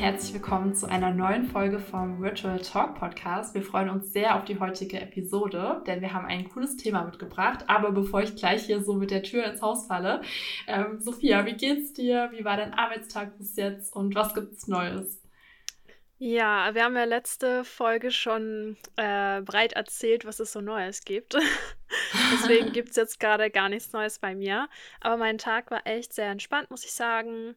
herzlich willkommen zu einer neuen Folge vom Virtual Talk Podcast. Wir freuen uns sehr auf die heutige Episode, denn wir haben ein cooles Thema mitgebracht. Aber bevor ich gleich hier so mit der Tür ins Haus falle, Sophia, wie geht's dir? Wie war dein Arbeitstag bis jetzt und was gibt's Neues? Ja, wir haben ja letzte Folge schon breit erzählt, was es so Neues gibt. Deswegen gibt es jetzt gerade gar nichts Neues bei mir. Aber mein Tag war echt sehr entspannt, muss ich sagen.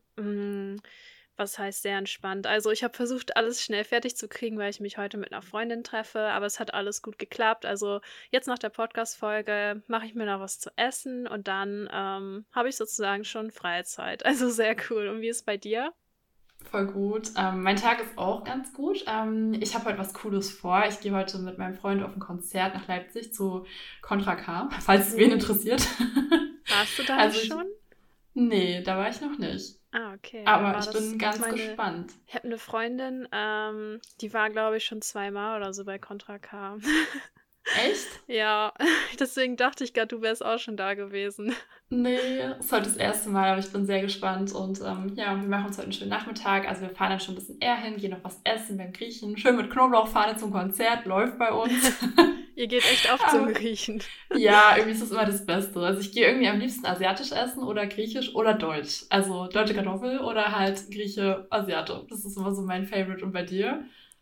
Was heißt sehr entspannt? Also ich habe versucht, alles schnell fertig zu kriegen, weil ich mich heute mit einer Freundin treffe. Aber es hat alles gut geklappt. Also jetzt nach der Podcast-Folge mache ich mir noch was zu essen und dann habe ich sozusagen schon Freizeit. Also sehr cool. Und wie ist es bei dir? Voll gut. Mein Tag ist auch ganz gut. Ich habe heute was Cooles vor. Ich gehe heute mit meinem Freund auf ein Konzert nach Leipzig zu Contra K, falls es wen Uh, interessiert. Warst du da Also nicht ich, schon? nee, da war ich noch nicht. Ah, okay. Aber War ich das bin ganz meine. gespannt. Ich habe eine Freundin, die war, glaube ich, schon zweimal oder so bei Contra K. Echt? Ja, deswegen dachte ich gerade, du wärst auch schon da gewesen. Nee, ist heute das erste Mal, aber ich bin sehr gespannt. Und ja, wir machen uns heute einen schönen Nachmittag. Also wir fahren dann schon ein bisschen eher hin, gehen noch was essen beim Griechen. Schön mit Knoblauchfahne zum Konzert, läuft bei uns. Ihr geht echt oft zum Aber Griechen. ja, irgendwie ist das immer das Beste. Also ich gehe irgendwie am liebsten asiatisch essen oder griechisch oder deutsch. Also deutsche Mhm. Kartoffel oder halt Grieche, Asiate. Das ist immer so mein Favorite. Und bei dir?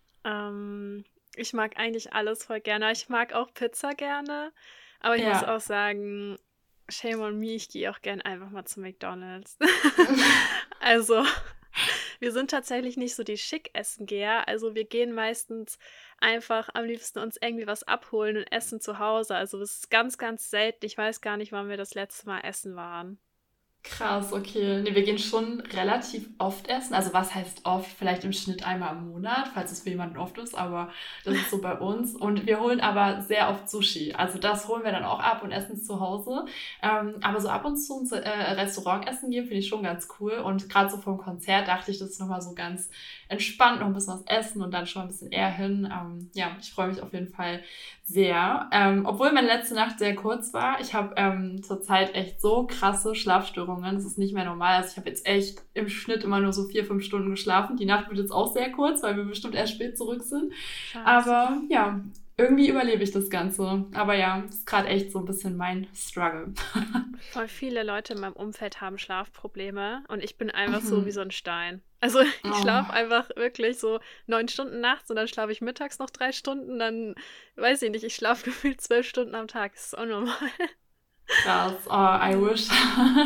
Ich mag eigentlich alles voll gerne. Ich mag auch Pizza gerne, aber ich muss Ja. auch sagen, shame on me, ich gehe auch gern einfach mal zu McDonald's. Also, wir sind tatsächlich nicht so die Schick-Essen-Geher. Also wir gehen meistens einfach am liebsten uns irgendwie was abholen und essen zu Hause. Also das ist ganz, ganz selten. Ich weiß gar nicht, wann wir das letzte Mal essen waren. Krass, okay. Nee, wir gehen schon relativ oft essen. Also was heißt oft? Vielleicht im Schnitt einmal im Monat, falls es für jemanden oft ist, aber das ist so bei uns. Und wir holen aber sehr oft Sushi. Also das holen wir dann auch ab und essen es zu Hause. Aber so ab und zu ins Restaurant essen gehen, finde ich schon ganz cool. Und gerade so vom Konzert dachte ich, das ist nochmal so ganz entspannt, noch ein bisschen was essen und dann schon mal ein bisschen eher hin. Ja, ich freue mich auf jeden Fall sehr. Obwohl meine letzte Nacht sehr kurz war. Ich habe zurzeit echt so krasse Schlafstörungen. Das ist nicht mehr normal. Also ich habe jetzt echt im Schnitt immer nur so 4, 5 Stunden geschlafen. Die Nacht wird jetzt auch sehr kurz, weil wir bestimmt erst spät zurück sind. Scheiße. Aber ja, irgendwie überlebe ich das Ganze. Aber ja, das ist gerade echt so ein bisschen mein Struggle. Voll viele Leute in meinem Umfeld haben Schlafprobleme und ich bin einfach so wie Mhm. so ein Stein. Also ich schlafe Oh. einfach wirklich so 9 Stunden nachts und dann schlafe ich mittags noch 3 Stunden, dann weiß ich nicht, ich schlafe gefühlt 12 Stunden am Tag. Das ist unnormal. Krass. Oh, I Ja. wish.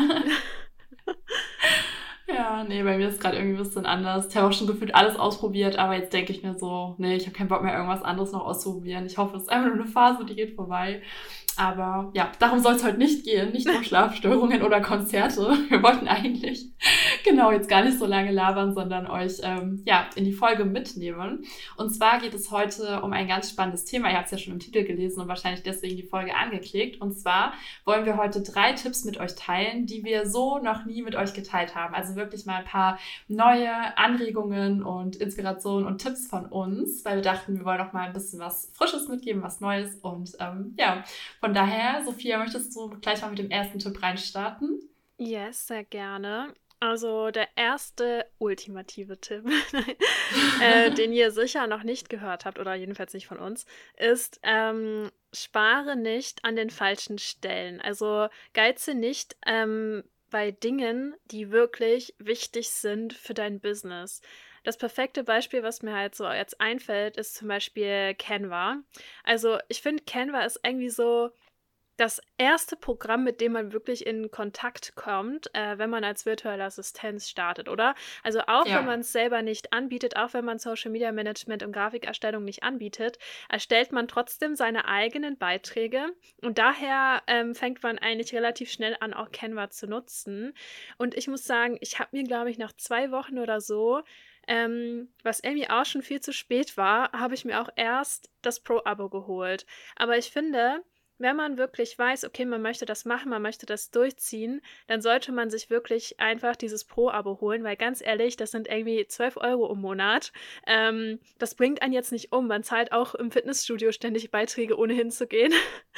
Ja, nee, bei mir ist gerade irgendwie ein bisschen anders. Ich habe auch schon gefühlt alles ausprobiert, aber jetzt denke ich mir so, nee, ich habe keinen Bock mehr, irgendwas anderes noch auszuprobieren. Ich hoffe, es ist einfach nur eine Phase, die geht vorbei. Aber ja, darum soll es heute nicht gehen, nicht um Schlafstörungen oder Konzerte. Wir wollten eigentlich genau jetzt gar nicht so lange labern, sondern euch ja in die Folge mitnehmen. Und zwar geht es heute um ein ganz spannendes Thema. Ihr habt es ja schon im Titel gelesen und wahrscheinlich deswegen die Folge angeklickt. Und zwar wollen wir heute 3 Tipps mit euch teilen, die wir so noch nie mit euch geteilt haben. Also wirklich mal ein paar neue Anregungen und Inspirationen und Tipps von uns, weil wir dachten, wir wollen noch mal ein bisschen was Frisches mitgeben, was Neues. Und ja, von daher, Sophia, möchtest du gleich mal mit dem ersten Tipp reinstarten? Yes, sehr gerne. Also der erste ultimative Tipp, den ihr sicher noch nicht gehört habt, oder jedenfalls nicht von uns, ist, spare nicht an den falschen Stellen. Also geize nicht bei Dingen, die wirklich wichtig sind für dein Business. Das perfekte Beispiel, was mir halt so jetzt einfällt, ist zum Beispiel Canva. Also ich finde, Canva ist irgendwie so das erste Programm, mit dem man wirklich in Kontakt kommt, wenn man als virtuelle Assistenz startet, oder? Also auch wenn Ja. man es selber nicht anbietet, auch wenn man Social Media Management und Grafikerstellung nicht anbietet, erstellt man trotzdem seine eigenen Beiträge und daher fängt man eigentlich relativ schnell an, auch Canva zu nutzen. Und ich muss sagen, ich habe mir, glaube ich, nach 2 Wochen oder so, was irgendwie auch schon viel zu spät war, habe ich mir auch erst das Pro-Abo geholt. Aber ich finde, wenn man wirklich weiß, okay, man möchte das machen, man möchte das durchziehen, dann sollte man sich wirklich einfach dieses Pro-Abo holen, weil ganz ehrlich, das sind irgendwie 12 Euro im Monat. Das bringt einen jetzt nicht um. Man zahlt auch im Fitnessstudio ständig Beiträge, ohne hinzugehen.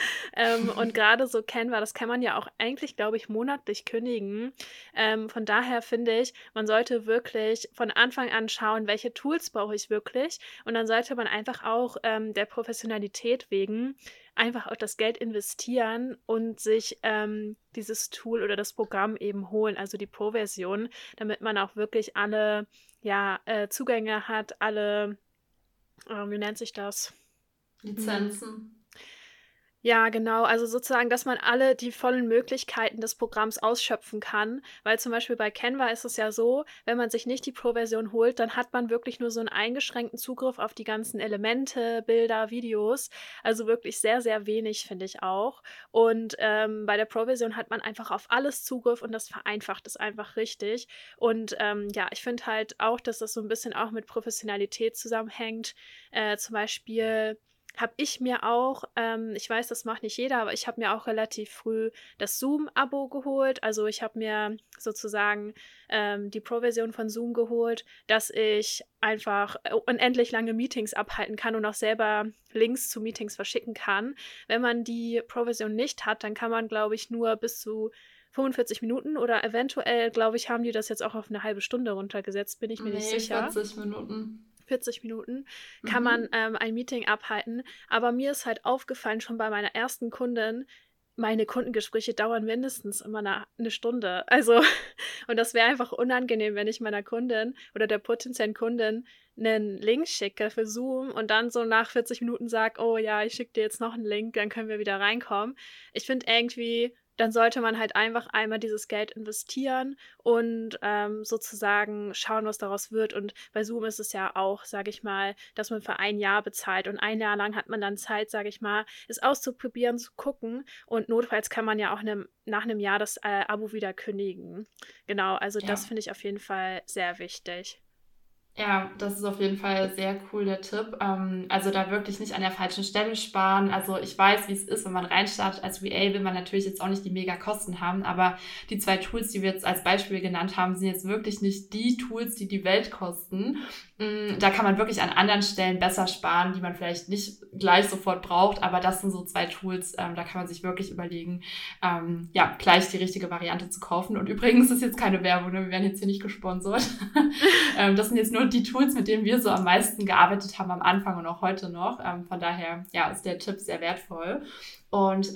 Und gerade so Canva, das kann man ja auch eigentlich, glaube ich, monatlich kündigen. Von daher finde ich, man sollte wirklich von Anfang an schauen, welche Tools brauche ich wirklich. Und dann sollte man einfach auch der Professionalität wegen einfach auch das Geld investieren und sich dieses Tool oder das Programm eben holen, also die Pro-Version, damit man auch wirklich alle Zugänge hat, alle, wie nennt sich das? Lizenzen. Ja, genau. Also sozusagen, dass man alle die vollen Möglichkeiten des Programms ausschöpfen kann. Weil zum Beispiel bei Canva ist es ja so, wenn man sich nicht die Pro-Version holt, dann hat man wirklich nur so einen eingeschränkten Zugriff auf die ganzen Elemente, Bilder, Videos. Also wirklich sehr, sehr wenig, finde ich auch. Und bei der Pro-Version hat man einfach auf alles Zugriff und das vereinfacht es einfach richtig. Und ich finde halt auch, dass das so ein bisschen auch mit Professionalität zusammenhängt. Zum Beispiel habe ich mir auch, ich weiß, das macht nicht jeder, aber ich habe mir auch relativ früh das Zoom-Abo geholt. Also ich habe mir sozusagen die Pro-Version von Zoom geholt, dass ich einfach unendlich lange Meetings abhalten kann und auch selber Links zu Meetings verschicken kann. Wenn man die Pro-Version nicht hat, dann kann man, glaube ich, nur bis zu 45 Minuten oder eventuell, glaube ich, haben die das jetzt auch auf eine halbe Stunde runtergesetzt, bin ich mir nicht sicher. 40 Minuten. 40 Minuten kann man ein Meeting abhalten. Aber mir ist halt aufgefallen, schon bei meiner ersten Kundin, meine Kundengespräche dauern mindestens immer eine Stunde. Also, und das wäre einfach unangenehm, wenn ich meiner Kundin oder der potenziellen Kundin einen Link schicke für Zoom und dann so nach 40 Minuten sage, oh ja, ich schicke dir jetzt noch einen Link, dann können wir wieder reinkommen. Ich finde irgendwie, dann sollte man halt einfach einmal dieses Geld investieren und sozusagen schauen, was daraus wird. Und bei Zoom ist es ja auch, sage ich mal, dass man für ein Jahr bezahlt und ein Jahr lang hat man dann Zeit, sage ich mal, es auszuprobieren, zu gucken und notfalls kann man ja auch nach einem Jahr das Abo wieder kündigen. Genau, also das finde ich auf jeden Fall sehr wichtig. Ja, das ist auf jeden Fall sehr cool, der Tipp. Also da wirklich nicht an der falschen Stelle sparen. Also ich weiß, wie es ist, wenn man reinstartet als VA, will man natürlich jetzt auch nicht die mega Kosten haben, aber die 2 Tools, die wir jetzt als Beispiel genannt haben, sind jetzt wirklich nicht die Tools, die die Welt kosten. Da kann man wirklich an anderen Stellen besser sparen, die man vielleicht nicht gleich sofort braucht, aber das sind so 2 Tools, da kann man sich wirklich überlegen, gleich die richtige Variante zu kaufen. Und übrigens ist jetzt keine Werbung, ne? Wir werden jetzt hier nicht gesponsert. Das sind jetzt nur die Tools, mit denen wir so am meisten gearbeitet haben am Anfang und auch heute noch. Von daher, ist der Tipp sehr wertvoll. Und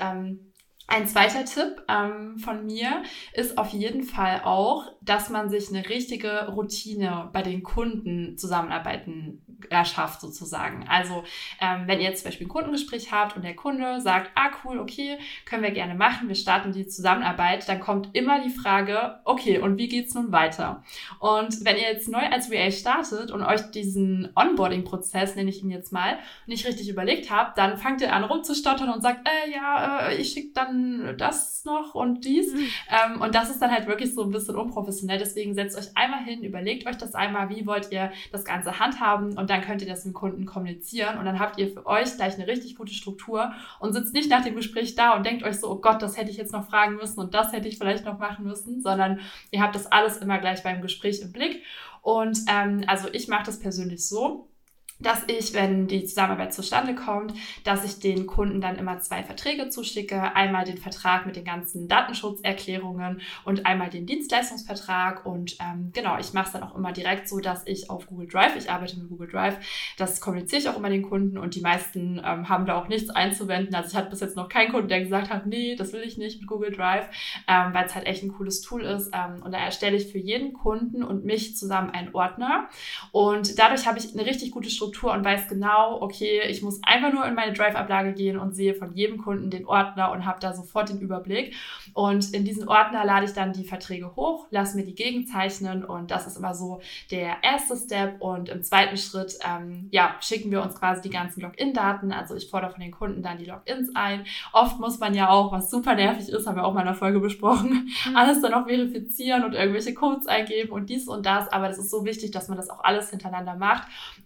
ein zweiter Tipp von mir ist auf jeden Fall auch, dass man sich eine richtige Routine bei den Kunden zusammenarbeiten erschafft sozusagen. Also wenn ihr jetzt zum Beispiel ein Kundengespräch habt und der Kunde sagt, cool, okay, können wir gerne machen, wir starten die Zusammenarbeit, dann kommt immer die Frage, okay, und wie geht's nun weiter? Und wenn ihr jetzt neu als VA startet und euch diesen Onboarding-Prozess, nenne ich ihn jetzt mal, nicht richtig überlegt habt, dann fangt ihr an rumzustottern und sagt, ich schicke dann das noch und dies. Und das ist dann halt wirklich so ein bisschen unprofessionell. Deswegen setzt euch einmal hin, überlegt euch das einmal, wie wollt ihr das Ganze handhaben und dann könnt ihr das mit dem Kunden kommunizieren und dann habt ihr für euch gleich eine richtig gute Struktur und sitzt nicht nach dem Gespräch da und denkt euch so, oh Gott, das hätte ich jetzt noch fragen müssen und das hätte ich vielleicht noch machen müssen, sondern ihr habt das alles immer gleich beim Gespräch im Blick. Und also ich mache das persönlich so, dass ich, wenn die Zusammenarbeit zustande kommt, dass ich den Kunden dann immer 2 Verträge zuschicke. Einmal den Vertrag mit den ganzen Datenschutzerklärungen und einmal den Dienstleistungsvertrag. Und ich mache es dann auch immer direkt so, dass ich auf Google Drive, ich arbeite mit Google Drive, das kommuniziere ich auch immer den Kunden und die meisten haben da auch nichts einzuwenden. Also ich hatte bis jetzt noch keinen Kunden, der gesagt hat, nee, das will ich nicht mit Google Drive, weil es halt echt ein cooles Tool ist. Und da erstelle ich für jeden Kunden und mich zusammen einen Ordner. Und dadurch habe ich eine richtig gute Struktur und weiß genau, okay, ich muss einfach nur in meine Drive-Ablage gehen und sehe von jedem Kunden den Ordner und habe da sofort den Überblick. Und in diesen Ordner lade ich dann die Verträge hoch, lasse mir die gegenzeichnen und das ist immer so der erste Step. Und im zweiten Schritt, schicken wir uns quasi die ganzen Login-Daten. Also ich fordere von den Kunden dann die Logins ein. Oft muss man ja auch, was super nervig ist, haben wir auch mal in einer Folge besprochen, alles dann auch verifizieren und irgendwelche Codes eingeben und dies und das. Aber das ist so wichtig, dass man das auch alles hintereinander macht. Und was ich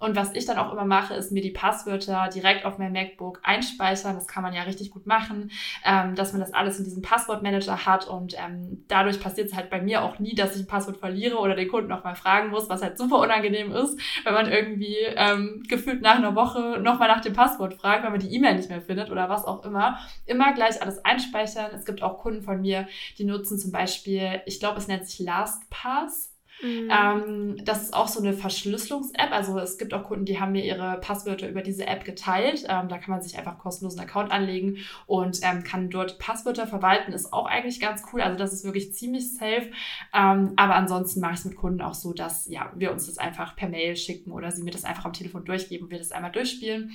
dann auch immer mache, ist mir die Passwörter direkt auf mein MacBook einspeichern. Das kann man ja richtig gut machen, dass man das alles in diesem Passwortmanager hat und dadurch passiert es halt bei mir auch nie, dass ich ein Passwort verliere oder den Kunden auch mal fragen muss, was halt super unangenehm ist, wenn man irgendwie gefühlt nach einer Woche nochmal nach dem Passwort fragt, weil man die E-Mail nicht mehr findet oder was auch immer. Immer gleich alles einspeichern. Es gibt auch Kunden von mir, die nutzen zum Beispiel, ich glaube, es nennt sich LastPass. Das ist auch so eine Verschlüsselungs-App. Also es gibt auch Kunden, die haben mir ihre Passwörter über diese App geteilt. Da kann man sich einfach kostenlos einen Account anlegen und kann dort Passwörter verwalten. Ist auch eigentlich ganz cool. Also das ist wirklich ziemlich safe. Aber ansonsten mache ich es mit Kunden auch so, dass wir uns das einfach per Mail schicken oder sie mir das einfach am Telefon durchgeben und wir das einmal durchspielen.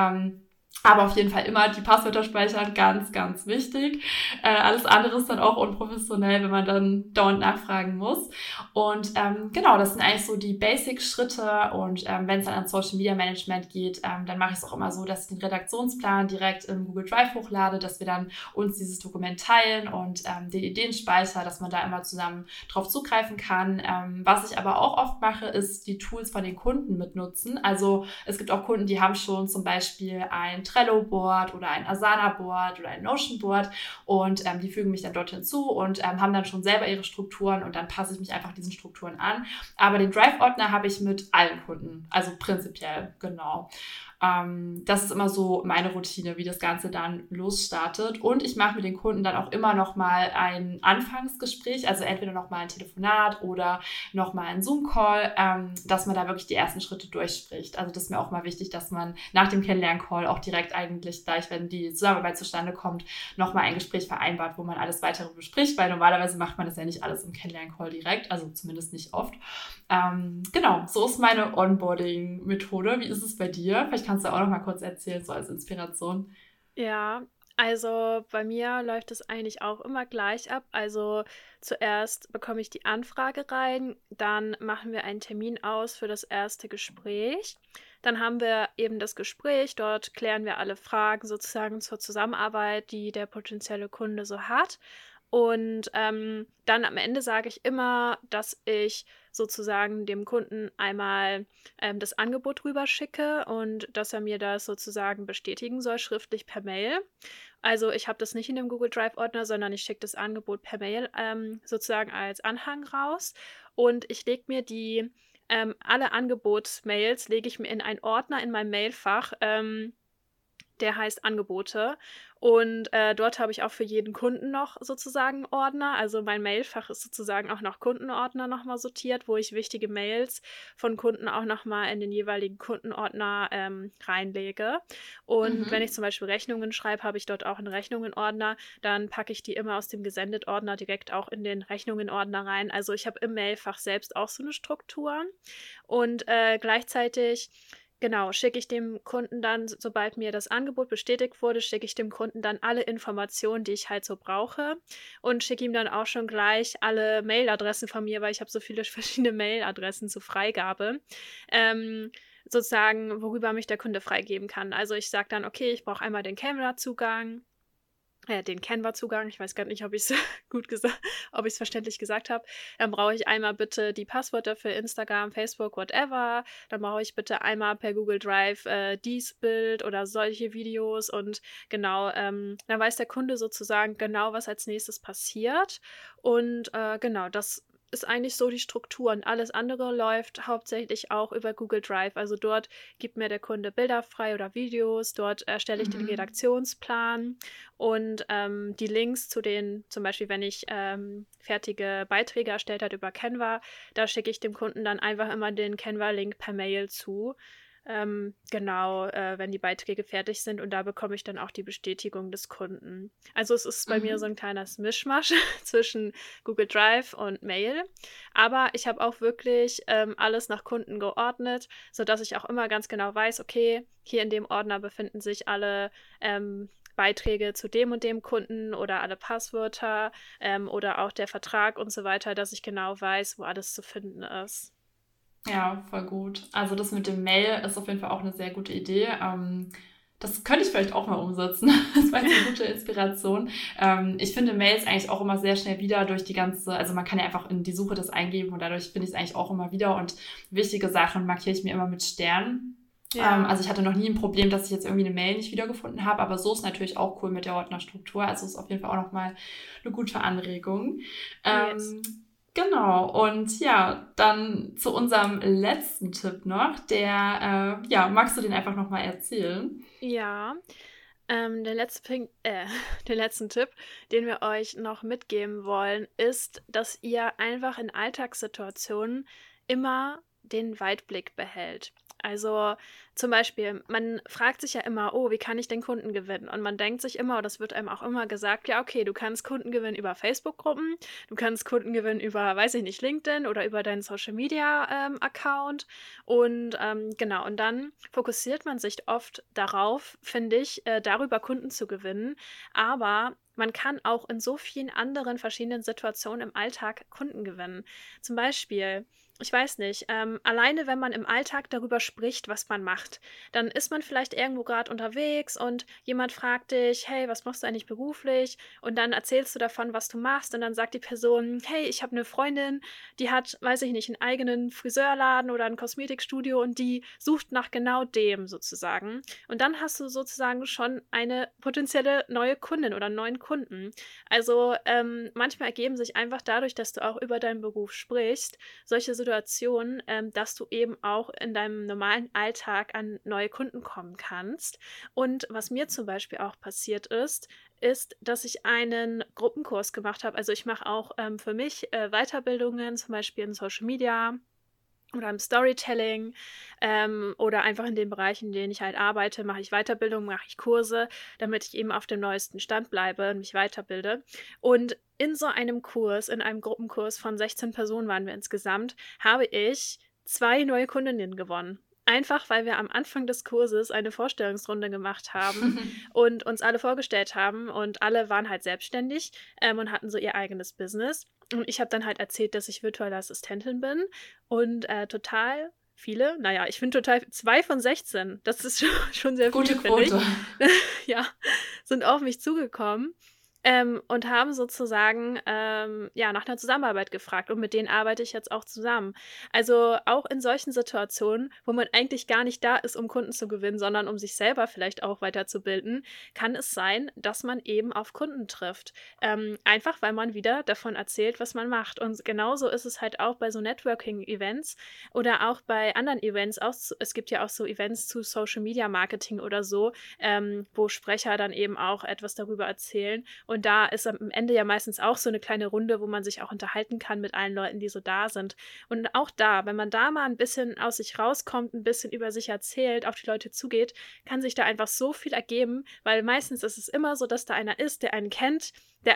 Aber auf jeden Fall immer die Passwörter speichern, ganz, ganz wichtig. Alles andere ist dann auch unprofessionell, wenn man dann dauernd nachfragen muss. Und genau, das sind eigentlich so die Basic-Schritte. Und wenn es dann an Social Media Management geht, dann mache ich es auch immer so, dass ich den Redaktionsplan direkt in Google Drive hochlade, dass wir dann uns dieses Dokument teilen und den Ideenspeicher, dass man da immer zusammen drauf zugreifen kann. Was ich aber auch oft mache, ist die Tools von den Kunden mitnutzen. Also es gibt auch Kunden, die haben schon zum Beispiel ein Trello-Board oder ein Asana-Board oder ein Notion-Board und die fügen mich dann dort hinzu und haben dann schon selber ihre Strukturen und dann passe ich mich einfach diesen Strukturen an. Aber den Drive-Ordner habe ich mit allen Kunden, also prinzipiell, genau. Das ist immer so meine Routine, wie das Ganze dann losstartet. Und ich mache mit den Kunden dann auch immer noch mal ein Anfangsgespräch, also entweder noch mal ein Telefonat oder noch mal ein Zoom-Call, dass man da wirklich die ersten Schritte durchspricht. Also das ist mir auch mal wichtig, dass man nach dem Kennenlern-Call auch direkt eigentlich gleich, wenn die Zusammenarbeit zustande kommt, noch mal ein Gespräch vereinbart, wo man alles Weitere bespricht, weil normalerweise macht man das ja nicht alles im Kennenlern-Call direkt, also zumindest nicht oft. Genau, so ist meine Onboarding-Methode. Wie ist es bei dir? Vielleicht kannst du auch noch mal kurz erzählen, so als Inspiration. Ja, also bei mir läuft es eigentlich auch immer gleich ab. Also zuerst bekomme ich die Anfrage rein, dann machen wir einen Termin aus für das erste Gespräch. Dann haben wir eben das Gespräch, dort klären wir alle Fragen sozusagen zur Zusammenarbeit, die der potenzielle Kunde so hat. Und dann am Ende sage ich immer, dass ich sozusagen dem Kunden einmal das Angebot rüberschicke und dass er mir das sozusagen bestätigen soll, schriftlich per Mail. Also ich habe das nicht in dem Google Drive-Ordner, sondern ich schicke das Angebot per Mail sozusagen als Anhang raus. Und ich lege mir alle Angebotsmails lege ich mir in einen Ordner in meinem Mailfach. Der heißt Angebote und dort habe ich auch für jeden Kunden noch sozusagen Ordner. Also mein Mailfach ist sozusagen auch nach Kundenordner nochmal sortiert, wo ich wichtige Mails von Kunden auch nochmal in den jeweiligen Kundenordner reinlege. Und wenn ich zum Beispiel Rechnungen schreibe, habe ich dort auch einen Rechnungen-Ordner. Dann packe ich die immer aus dem Gesendet-Ordner direkt auch in den Rechnungen-Ordner rein. Also ich habe im Mailfach selbst auch so eine Struktur. Und gleichzeitig genau, schicke ich dem Kunden dann, sobald mir das Angebot bestätigt wurde, schicke ich dem Kunden dann alle Informationen, die ich halt so brauche und schicke ihm dann auch schon gleich alle Mailadressen von mir, weil ich habe so viele verschiedene Mailadressen zur Freigabe, sozusagen, worüber mich der Kunde freigeben kann. Also ich sage dann, okay, ich brauche einmal den Canva-Zugang, ich weiß gar nicht, ob ich es ob ich es verständlich gesagt habe. Dann brauche ich einmal bitte die Passwörter für Instagram, Facebook, whatever. Dann brauche ich bitte einmal per Google Drive dies Bild oder solche Videos und genau, dann weiß der Kunde sozusagen genau, was als nächstes passiert und genau, das ist eigentlich so die Struktur und alles andere läuft hauptsächlich auch über Google Drive. Also dort gibt mir der Kunde Bilder frei oder Videos, dort erstelle ich den Redaktionsplan und die Links zu den, zum Beispiel wenn ich fertige Beiträge erstellt habe über Canva, da schicke ich dem Kunden dann einfach immer den Canva-Link per Mail zu. Genau, wenn die Beiträge fertig sind und da bekomme ich dann auch die Bestätigung des Kunden. Also es ist bei mir so ein kleines Mischmasch zwischen Google Drive und Mail, aber ich habe auch wirklich alles nach Kunden geordnet, sodass ich auch immer ganz genau weiß, okay, hier in dem Ordner befinden sich alle Beiträge zu dem und dem Kunden oder alle Passwörter oder auch der Vertrag und so weiter, dass ich genau weiß, wo alles zu finden ist. Ja, voll gut. Also das mit dem Mail ist auf jeden Fall auch eine sehr gute Idee. Das könnte ich vielleicht auch mal umsetzen. Das war jetzt eine gute Inspiration. Ich finde Mails eigentlich auch immer sehr schnell wieder durch die ganze, also man kann ja einfach in die Suche das eingeben und dadurch finde ich es eigentlich auch immer wieder und wichtige Sachen markiere ich mir immer mit Sternen. Ja. Also ich hatte noch nie ein Problem, dass ich jetzt irgendwie eine Mail nicht wiedergefunden habe, aber so ist natürlich auch cool mit der Ordnerstruktur. Also ist auf jeden Fall auch nochmal eine gute Anregung. Yes. Genau, und ja, dann zu unserem letzten Tipp noch, magst du den einfach nochmal erzählen? Ja. Der den letzten Tipp, den wir euch noch mitgeben wollen, ist, dass ihr einfach in Alltagssituationen immer den Weitblick behält. Also zum Beispiel, man fragt sich ja immer, oh, wie kann ich den Kunden gewinnen? Und man denkt sich immer, oder das wird einem auch immer gesagt, ja, okay, du kannst Kunden gewinnen über Facebook-Gruppen, du kannst Kunden gewinnen über, weiß ich nicht, LinkedIn oder über deinen Social-Media-Account. Und genau, und dann fokussiert man sich oft darauf, finde ich, darüber Kunden zu gewinnen. Aber man kann auch in so vielen anderen verschiedenen Situationen im Alltag Kunden gewinnen. Zum Beispiel, ich weiß nicht, alleine wenn man im Alltag darüber spricht, was man macht, dann ist man vielleicht irgendwo gerade unterwegs und jemand fragt dich, hey, was machst du eigentlich beruflich? Und dann erzählst du davon, was du machst und dann sagt die Person, hey, ich habe eine Freundin, die hat, weiß ich nicht, einen eigenen Friseurladen oder ein Kosmetikstudio und die sucht nach genau dem sozusagen. Und dann hast du sozusagen schon eine potenzielle neue Kundin oder einen neuen Kunden. Also manchmal ergeben sich einfach dadurch, dass du auch über deinen Beruf sprichst, solche Situationen, dass du eben auch in deinem normalen Alltag an neue Kunden kommen kannst. Und was mir zum Beispiel auch passiert ist, dass ich einen Gruppenkurs gemacht habe. Also ich mache auch für mich Weiterbildungen, zum Beispiel in Social Media oder im Storytelling oder einfach in den Bereichen, in denen ich halt arbeite, mache ich Weiterbildung, mache ich Kurse, damit ich eben auf dem neuesten Stand bleibe und mich weiterbilde. Und in so einem Kurs, in einem Gruppenkurs von 16 Personen waren wir insgesamt, habe ich 2 neue Kundinnen gewonnen. Einfach, weil wir am Anfang des Kurses eine Vorstellungsrunde gemacht haben und uns alle vorgestellt haben und alle waren halt selbstständig und hatten so ihr eigenes Business. Und ich habe dann halt erzählt, dass ich virtuelle Assistentin bin und total viele, naja, ich finde total 2 von 16, das ist schon sehr Gute viel, finde ich, Quote. ja, sind auf mich zugekommen und haben sozusagen nach einer Zusammenarbeit gefragt und mit denen arbeite ich jetzt auch zusammen. Also auch in solchen Situationen, wo man eigentlich gar nicht da ist, um Kunden zu gewinnen, sondern um sich selber vielleicht auch weiterzubilden, kann es sein, dass man eben auf Kunden trifft. Einfach, weil man wieder davon erzählt, was man macht. Und genauso ist es halt auch bei so Networking-Events oder auch bei anderen Events. Es gibt ja auch so Events zu Social-Media-Marketing oder so, wo Sprecher dann eben auch etwas darüber erzählen. Und da ist am Ende ja meistens auch so eine kleine Runde, wo man sich auch unterhalten kann mit allen Leuten, die so da sind. Und auch da, wenn man da mal ein bisschen aus sich rauskommt, ein bisschen über sich erzählt, auf die Leute zugeht, kann sich da einfach so viel ergeben, weil meistens ist es immer so, dass da einer ist, der einen kennt,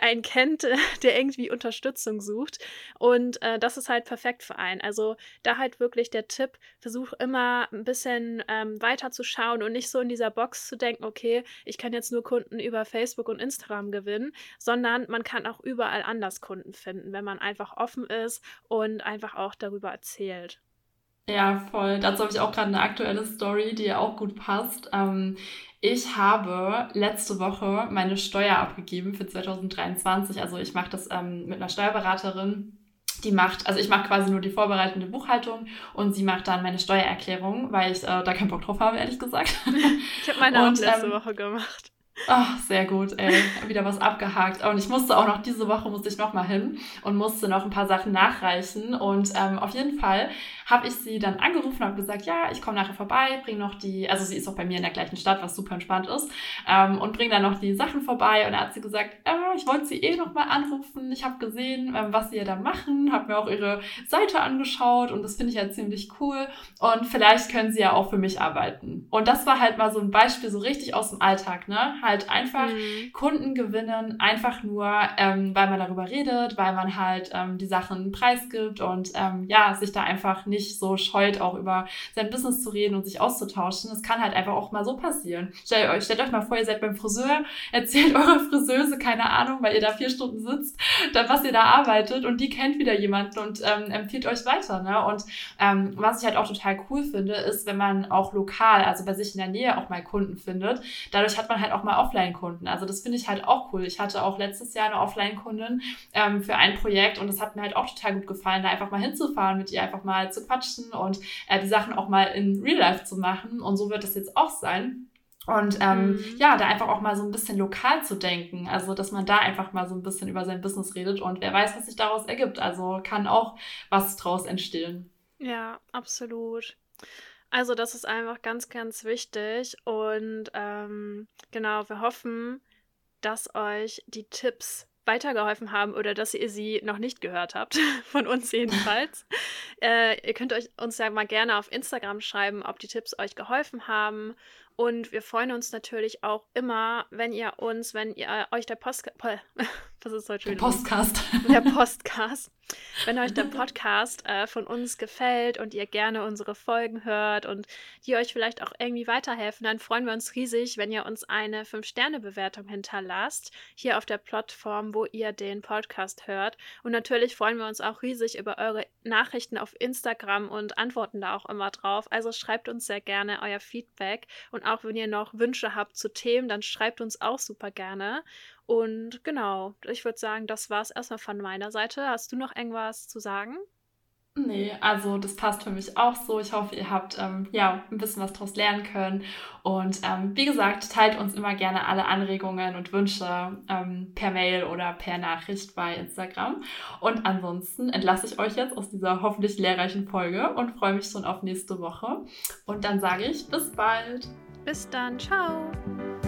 der irgendwie Unterstützung sucht. Und das ist halt perfekt für einen. Also da halt wirklich der Tipp, versuch immer ein bisschen weiter zu schauen und nicht so in dieser Box zu denken, okay, ich kann jetzt nur Kunden über Facebook und Instagram gewinnen, sondern man kann auch überall anders Kunden finden, wenn man einfach offen ist und einfach auch darüber erzählt. Ja, voll. Dazu habe ich auch gerade eine aktuelle Story, die ja auch gut passt. Ich habe letzte Woche meine Steuer abgegeben für 2023. Also ich mache das mit einer Steuerberaterin. Also ich mache quasi nur die vorbereitende Buchhaltung und sie macht dann meine Steuererklärung, weil ich da keinen Bock drauf habe, ehrlich gesagt. Ich habe meine auch Und letzte Woche gemacht. ach, sehr gut, ey. Wieder was abgehakt. Und ich musste auch noch, diese Woche musste ich noch mal hin und musste noch ein paar Sachen nachreichen. Und auf jeden Fall habe ich sie dann angerufen und habe gesagt, ja, ich komme nachher vorbei, bring noch also sie ist auch bei mir in der gleichen Stadt, was super entspannt ist, und bring dann noch die Sachen vorbei. Und da hat sie gesagt, ich wollte sie noch mal anrufen. Ich habe gesehen, was sie ja da machen, habe mir auch ihre Seite angeschaut und das finde ich ja ziemlich cool. Und vielleicht können sie ja auch für mich arbeiten. Und das war halt mal so ein Beispiel, so richtig aus dem Alltag, ne? Halt einfach Kunden gewinnen, einfach nur, weil man darüber redet, weil man halt die Sachen preisgibt und sich da einfach nicht so scheut, auch über sein Business zu reden und sich auszutauschen. Das kann halt einfach auch mal so passieren. Stellt euch mal vor, ihr seid beim Friseur, erzählt eurer Friseuse, keine Ahnung, weil ihr da 4 Stunden sitzt, dann was ihr da arbeitet und die kennt wieder jemanden und empfiehlt euch weiter, ne? Und was ich halt auch total cool finde, ist, wenn man auch lokal, also bei sich in der Nähe auch mal Kunden findet. Dadurch hat man halt auch mal Offline-Kunden. Also das finde ich halt auch cool. Ich hatte auch letztes Jahr eine Offline-Kundin für ein Projekt und das hat mir halt auch total gut gefallen, da einfach mal hinzufahren, mit ihr einfach mal zu quatschen und die Sachen auch mal in Real Life zu machen. Und so wird es jetzt auch sein. Und ja, da einfach auch mal so ein bisschen lokal zu denken. Also, dass man da einfach mal so ein bisschen über sein Business redet und wer weiß, was sich daraus ergibt. Also kann auch was draus entstehen. Ja, absolut. Also das ist einfach ganz, ganz wichtig und genau, wir hoffen, dass euch die Tipps weitergeholfen haben oder dass ihr sie noch nicht gehört habt, von uns jedenfalls. Ihr könnt uns ja mal gerne auf Instagram schreiben, ob die Tipps euch geholfen haben. Und wir freuen uns natürlich auch immer, wenn ihr euch der was ist heute Der wieder los? Podcast. Der Podcast. Wenn euch der Podcast von uns gefällt und ihr gerne unsere Folgen hört und die euch vielleicht auch irgendwie weiterhelfen, dann freuen wir uns riesig, wenn ihr uns eine 5-Sterne-Bewertung hinterlasst, hier auf der Plattform, wo ihr den Podcast hört. Und natürlich freuen wir uns auch riesig über eure Nachrichten auf Instagram und antworten da auch immer drauf. Also schreibt uns sehr gerne euer Feedback und auch wenn ihr noch Wünsche habt zu Themen, dann schreibt uns auch super gerne. Und genau, ich würde sagen, das war es erstmal von meiner Seite. Hast du noch irgendwas zu sagen? Nee, also das passt für mich auch so. Ich hoffe, ihr habt ja ein bisschen was daraus lernen können. Und wie gesagt, teilt uns immer gerne alle Anregungen und Wünsche per Mail oder per Nachricht bei Instagram. Und ansonsten entlasse ich euch jetzt aus dieser hoffentlich lehrreichen Folge und freue mich schon auf nächste Woche. Und dann sage ich bis bald. Bis dann, ciao!